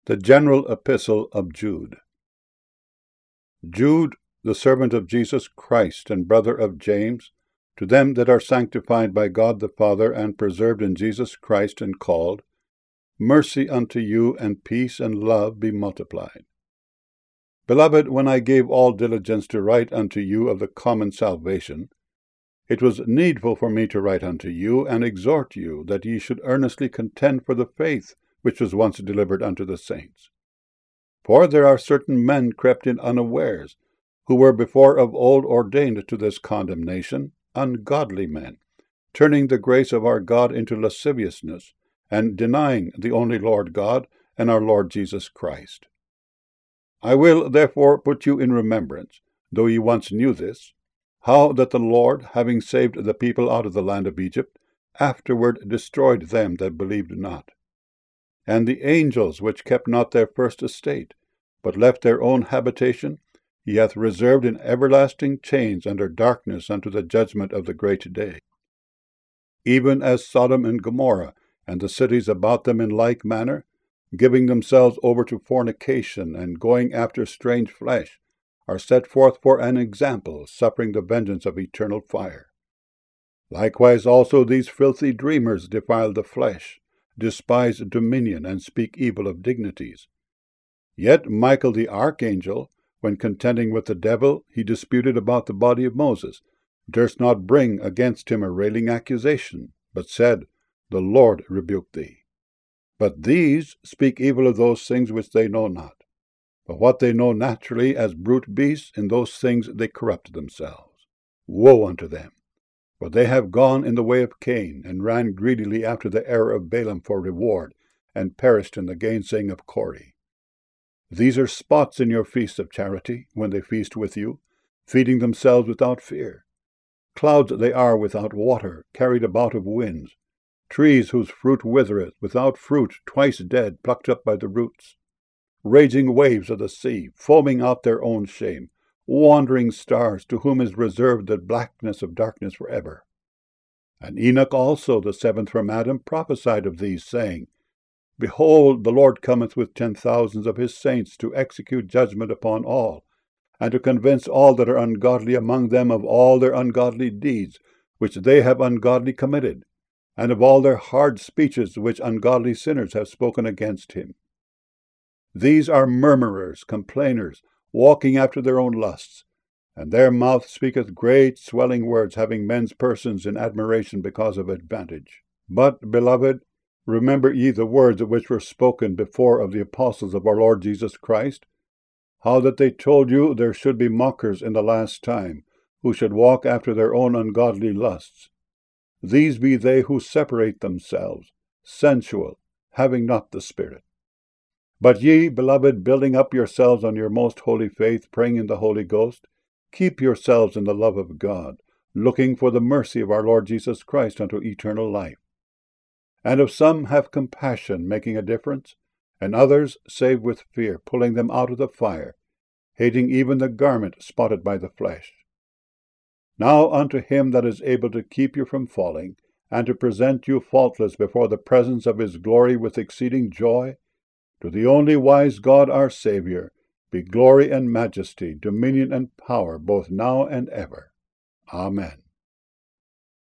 The General Epistle of Jude. Jude, the servant of Jesus Christ and brother of James, to them that are sanctified by God the Father and preserved in Jesus Christ and called, mercy unto you and peace and love be multiplied. Beloved, when I gave all diligence to write unto you of the common salvation, it was needful for me to write unto you and exhort you that ye should earnestly contend for the faith which was once delivered unto the saints. For there are certain men crept in unawares, who were before of old ordained to this condemnation, ungodly men, turning the grace of our God into lasciviousness, and denying the only Lord God and our Lord Jesus Christ. I will therefore put you in remembrance, though ye once knew this, how that the Lord, having saved the people out of the land of Egypt, afterward destroyed them that believed not. And the angels which kept not their first estate, but left their own habitation, he hath reserved in everlasting chains under darkness unto the judgment of the great day. Even as Sodom and Gomorrah, and the cities about them in like manner, giving themselves over to fornication, and going after strange flesh, are set forth for an example, suffering the vengeance of eternal fire. Likewise also these filthy dreamers defile the flesh, despise dominion, and speak evil of dignities. Yet Michael the archangel, when contending with the devil, he disputed about the body of Moses, durst not bring against him a railing accusation, but said, The Lord rebuke thee. But these speak evil of those things which they know not. But what they know naturally as brute beasts, in those things they corrupt themselves. Woe unto them! For they have gone in the way of Cain, and ran greedily after the error of Balaam for reward, and perished in the gainsaying of Kore. These are spots in your feast of charity, when they feast with you, feeding themselves without fear. Clouds they are without water, carried about of winds, trees whose fruit withereth, without fruit, twice dead, plucked up by the roots. Raging waves of the sea, foaming out their own shame, wandering stars, to whom is reserved the blackness of darkness forever. And Enoch also, the seventh from Adam, prophesied of these, saying, Behold, the Lord cometh with 10,000s of his saints to execute judgment upon all, and to convince all that are ungodly among them of all their ungodly deeds, which they have ungodly committed, and of all their hard speeches which ungodly sinners have spoken against him. These are murmurers, complainers, walking after their own lusts, and their mouth speaketh great swelling words, having men's persons in admiration because of advantage. But, beloved, remember ye the words which were spoken before of the apostles of our Lord Jesus Christ, how that they told you there should be mockers in the last time, who should walk after their own ungodly lusts. These be they who separate themselves, sensual, having not the Spirit. But ye, beloved, building up yourselves on your most holy faith, praying in the Holy Ghost, keep yourselves in the love of God, looking for the mercy of our Lord Jesus Christ unto eternal life. And of some have compassion, making a difference, and others save with fear, pulling them out of the fire, hating even the garment spotted by the flesh. Now unto him that is able to keep you from falling, and to present you faultless before the presence of his glory with exceeding joy, to the only wise God our Saviour, be glory and majesty, dominion and power, both now and ever. Amen.